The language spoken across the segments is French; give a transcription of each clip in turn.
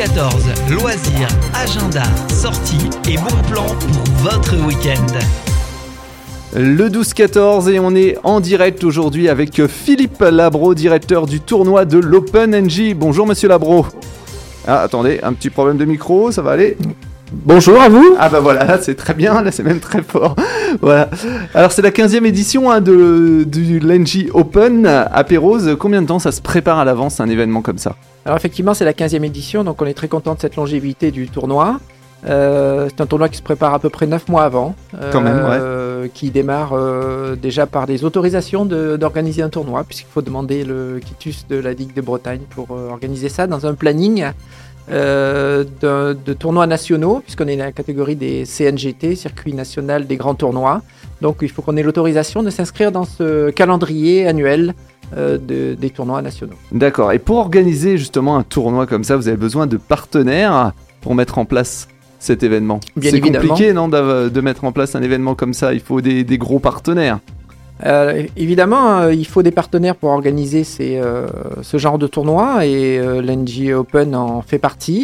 12-14, loisirs, agenda, sorties et bons plans pour votre week-end. Le 12-14 et on est en direct aujourd'hui avec Philippe Labro, directeur du tournoi de l'OpenNG. Bonjour monsieur Labro. Ah attendez, un petit problème de micro, ça va aller ? Bonjour à vous. Ah bah voilà, là c'est très bien, là c'est même très fort. Voilà. Alors c'est la 15e édition du l'NG Open à Pérouse. Combien de temps ça se prépare à l'avance un événement comme ça ? Alors effectivement c'est la 15e édition, donc on est très content de cette longévité du tournoi. C'est un tournoi qui se prépare à peu près 9 mois avant. Quand même, ouais. Qui démarre déjà par des autorisations d'organiser un tournoi, puisqu'il faut demander le quitus de la Ligue de Bretagne pour organiser ça dans un planning de tournois nationaux, puisqu'on est dans la catégorie des CNGT, Circuit National des Grands Tournois. Donc il faut qu'on ait l'autorisation de s'inscrire dans ce calendrier annuel des tournois nationaux. D'accord, et pour organiser justement un tournoi comme ça, vous avez besoin de partenaires pour mettre en place cet événement. Bien c'est évidemment. Compliqué non, de mettre en place un événement comme ça, il faut des gros partenaires. Évidemment, il faut des partenaires pour organiser ce genre de tournoi et l'NG Open en fait partie.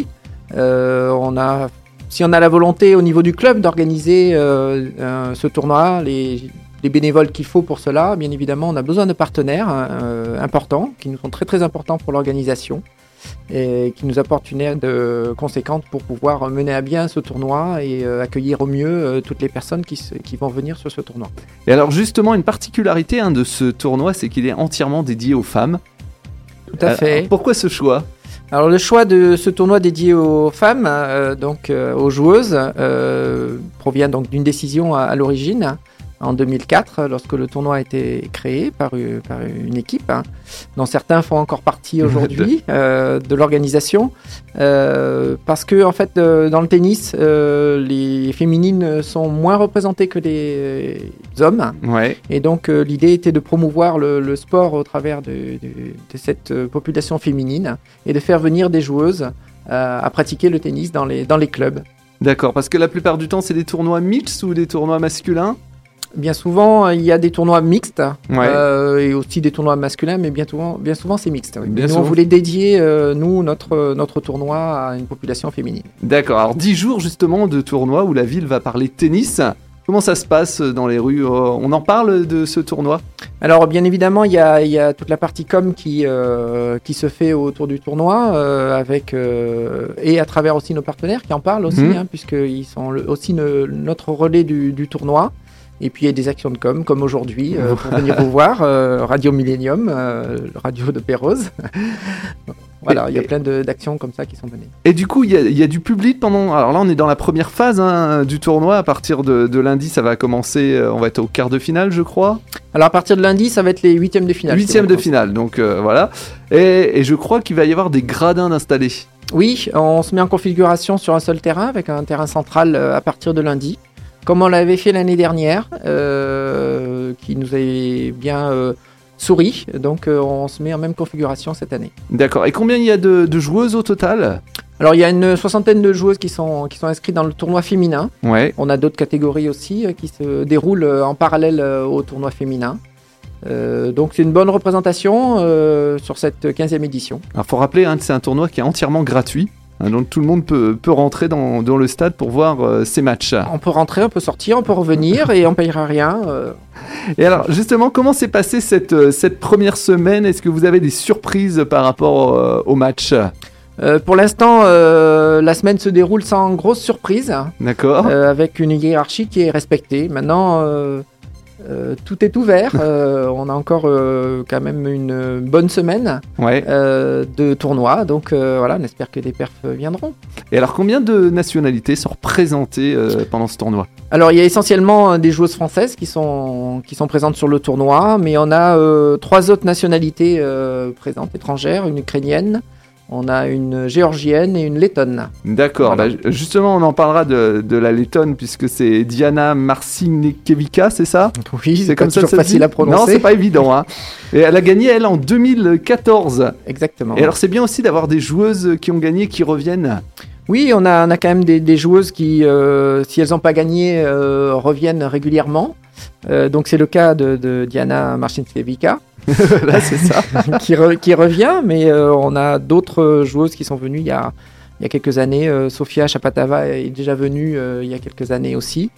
Si on a la volonté au niveau du club d'organiser ce tournoi, les bénévoles qu'il faut pour cela, bien évidemment, on a besoin de partenaires importants, qui nous sont très très importants pour l'organisation et qui nous apportent une aide conséquente pour pouvoir mener à bien ce tournoi et accueillir au mieux toutes les personnes qui vont venir sur ce tournoi. Et alors justement, une particularité de ce tournoi, c'est qu'il est entièrement dédié aux femmes. Tout à fait. Pourquoi ce choix ? Alors le choix de ce tournoi dédié aux femmes, aux joueuses, provient donc d'une décision à l'origine, en 2004, lorsque le tournoi a été créé par une équipe, dont certains font encore partie aujourd'hui de l'organisation, parce que en fait, dans le tennis, les féminines sont moins représentées que les hommes, ouais. Et donc l'idée était de promouvoir le sport au travers de cette population féminine et de faire venir des joueuses à pratiquer le tennis dans les clubs. D'accord, parce que la plupart du temps, c'est des tournois mixtes ou des tournois masculins ? Bien souvent, il y a des tournois mixtes, ouais. Et aussi des tournois masculins, mais bien souvent c'est mixte. Oui. Nous, on voulait dédier, notre tournoi à une population féminine. D'accord, alors 10 jours justement de tournoi où la ville va parler tennis. Comment ça se passe dans les rues ? On en parle de ce tournoi ? Alors bien évidemment, il y a toute la partie com qui se fait autour du tournoi, et à travers aussi nos partenaires qui en parlent aussi, puisqu'ils sont aussi notre relais du tournoi. Et puis il y a des actions de com, comme aujourd'hui, pour venir vous voir, Radio Millennium, radio de Pérouse. Voilà, il y a plein d'actions comme ça qui sont menées. Et du coup, il y a du public pendant... Alors là, on est dans la première phase du tournoi. À partir de lundi, ça va commencer, on va être au quart de finale, je crois. Alors à partir de lundi, ça va être les huitièmes de finale. Huitièmes de finale, donc voilà. Et je crois qu'il va y avoir des gradins installés. Oui, on se met en configuration sur un seul terrain, avec un terrain central à partir de lundi. Comme on l'avait fait l'année dernière, qui nous avait bien souri. Donc on se met en même configuration cette année. D'accord. Et combien il y a de joueuses au total ? Alors il y a une 60aine de joueuses qui sont inscrites dans le tournoi féminin. Ouais. On a d'autres catégories aussi qui se déroulent en parallèle au tournoi féminin. Donc c'est une bonne représentation sur cette 15e édition. Alors il faut rappeler que c'est un tournoi qui est entièrement gratuit. Donc tout le monde peut rentrer dans le stade pour voir ces matchs. On peut rentrer, on peut sortir, on peut revenir et on ne payera rien. Et alors justement, comment s'est passée cette première semaine ? Est-ce que vous avez des surprises par rapport au match ? Pour l'instant, la semaine se déroule sans grosse surprise. D'accord. Avec une hiérarchie qui est respectée. Maintenant, tout est ouvert. On a encore quand même une bonne semaine de tournoi. Donc voilà, on espère que des perfs viendront. Et alors, combien de nationalités sont représentées pendant ce tournoi ? Alors, il y a essentiellement des joueuses françaises qui sont présentes sur le tournoi. Mais on a 3 autres nationalités présentes, étrangères. Une ukrainienne, on a une géorgienne et une lettonne. D'accord, voilà. Justement on en parlera de la lettonne puisque c'est Diana Marcinkevica, c'est ça ? Oui, c'est comme ça toujours facile à prononcer. Non, c'est pas évident. Hein. Et elle a gagné, elle, en 2014. Exactement. Et alors c'est bien aussi d'avoir des joueuses qui ont gagné, qui reviennent. Oui, on a quand même des joueuses qui, si elles n'ont pas gagné, reviennent régulièrement. Donc c'est le cas de Diana Marcinkevica. Là, c'est ça. qui revient, mais on a d'autres joueuses qui sont venues il y a il y a quelques années. Sofia Chapatava est déjà venue il y a quelques années aussi.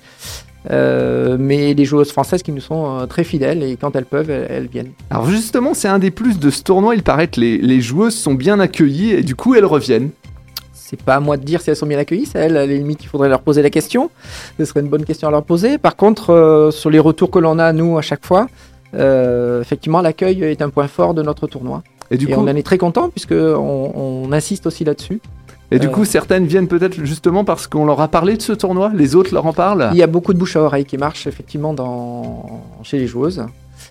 Mais les joueuses françaises qui nous sont très fidèles et quand elles peuvent, elles viennent. Alors justement, c'est un des plus de ce tournoi. Il paraît que les joueuses sont bien accueillies et du coup, elles reviennent. C'est pas à moi de dire si elles sont bien accueillies, c'est à elles, à la limite, il faudrait leur poser la question. Ce serait une bonne question à leur poser. Par contre, sur les retours que l'on a, nous, à chaque fois, effectivement, l'accueil est un point fort de notre tournoi. Et coup, on en est très content puisqu'on insiste aussi là-dessus. Et du coup, certaines viennent peut-être justement parce qu'on leur a parlé de ce tournoi, les autres leur en parlent. Il y a beaucoup de bouche à oreille qui marche effectivement chez les joueuses.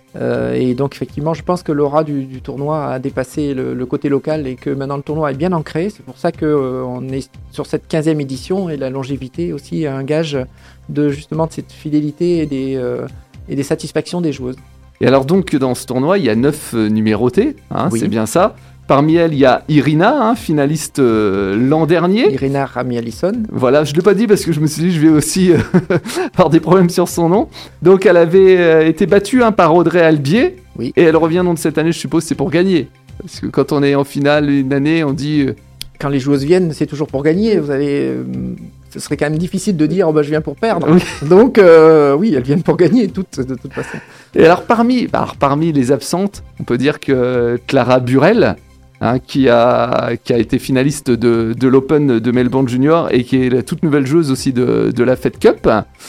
Et donc effectivement, je pense que l'aura du tournoi a dépassé le côté local et que maintenant le tournoi est bien ancré. C'est pour ça qu'on est sur cette 15e édition et la longévité aussi est un gage de cette fidélité et des satisfactions des joueuses. Et alors donc dans ce tournoi, il y a 9 numérotées, oui. C'est bien ça. Parmi elles, il y a Irina, finaliste l'an dernier. Irina Rami-Alisson. Voilà, je ne l'ai pas dit parce que je me suis dit je vais aussi avoir des problèmes sur son nom. Donc elle avait été battue par Audrey Albier. Oui. Et elle revient donc cette année, je suppose, c'est pour gagner. Parce que quand on est en finale une année, on dit... Quand les joueuses viennent, c'est toujours pour gagner. Ce serait quand même difficile de dire je viens pour perdre. Oui. Donc oui, elles viennent pour gagner de toute façon. Et alors parmi les absentes, on peut dire que Clara Burel... qui a été finaliste de l'Open de Melbourne Junior et qui est la toute nouvelle joueuse aussi de la Fed Cup.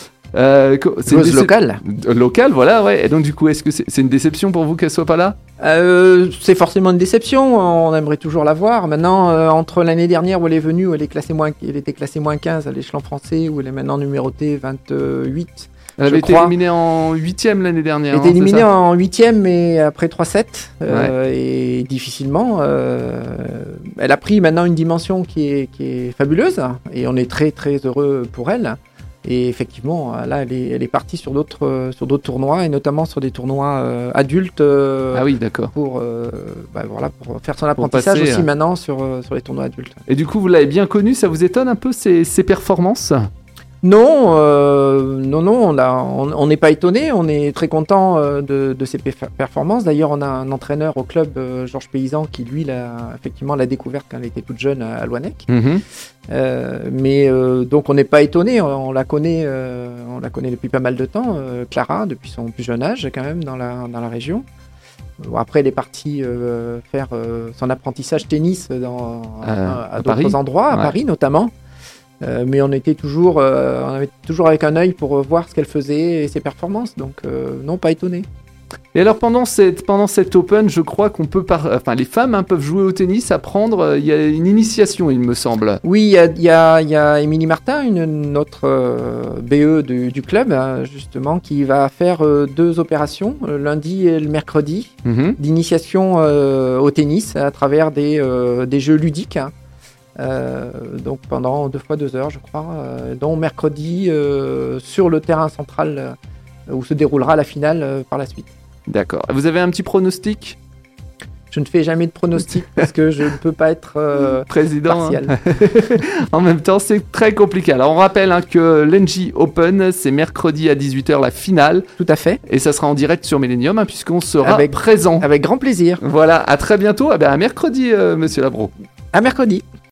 Joueuse locale. Locale, voilà, ouais. Et donc du coup, est-ce que c'est une déception pour vous qu'elle soit pas là ? C'est forcément une déception, on aimerait toujours la voir. Maintenant, entre l'année dernière où elle est venue, où elle était classée moins 15 à l'échelon français, où elle est maintenant numérotée 28. Elle avait été éliminée en 8e l'année dernière. Elle a été éliminée en 8e, mais après 3-7. Et difficilement. Elle a pris maintenant une dimension qui est fabuleuse. Et on est très, très heureux pour elle. Et effectivement, là, elle est partie sur d'autres tournois, et notamment sur des tournois adultes. Ah oui, d'accord. Pour faire son apprentissage passer, aussi maintenant sur les tournois adultes. Et du coup, vous l'avez bien connue, ça vous étonne un peu ces performances ? Non, on n'est pas étonné, on est très content de ses performances. D'ailleurs, on a un entraîneur au club, Georges Paysan, qui lui l'a découverte quand elle était toute jeune à Loannec. Donc on n'est pas étonné, on la connaît depuis pas mal de temps, Clara, depuis son plus jeune âge quand même dans la région. Après, elle est partie faire son apprentissage tennis à d'autres endroits, à Paris notamment. Mais on avait toujours avec un œil pour voir ce qu'elle faisait et ses performances, donc non, pas étonné. Et alors pendant cette Open, je crois qu'on peut les femmes peuvent jouer au tennis, apprendre. Il y a une initiation, il me semble. Oui, il y a Émilie Martin, notre BE du club, justement, qui va faire 2 opérations, le lundi et le mercredi, d'initiation au tennis à travers des jeux ludiques. Donc pendant 2 fois 2 heures, je crois, dont mercredi sur le terrain central où se déroulera la finale par la suite. D'accord. Vous avez un petit pronostic ? Je ne fais jamais de pronostic parce que je ne peux pas être président partial. En même temps, c'est très compliqué. Alors on rappelle que l'Engie Open, c'est mercredi à 18h la finale. Tout à fait. Et ça sera en direct sur Millennium puisqu'on sera présent. Avec grand plaisir. Voilà, à très bientôt. À mercredi, monsieur Labro. À mercredi.